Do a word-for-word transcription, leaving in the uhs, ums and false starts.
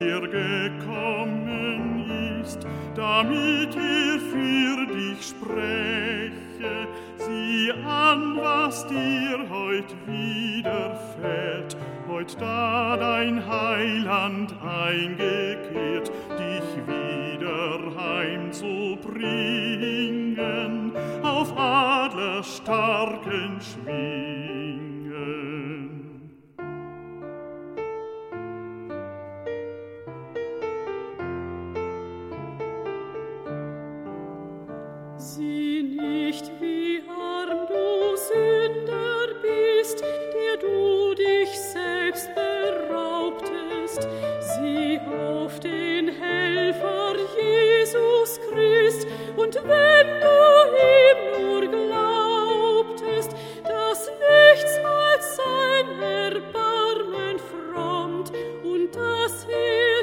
er gekommen ist, damit er für dich spreche. Sieh an, was dir heut widerfährt, heut da dein Heiland eingekehrt, dich wieder heimzubringen auf Adlers starken Schwingen.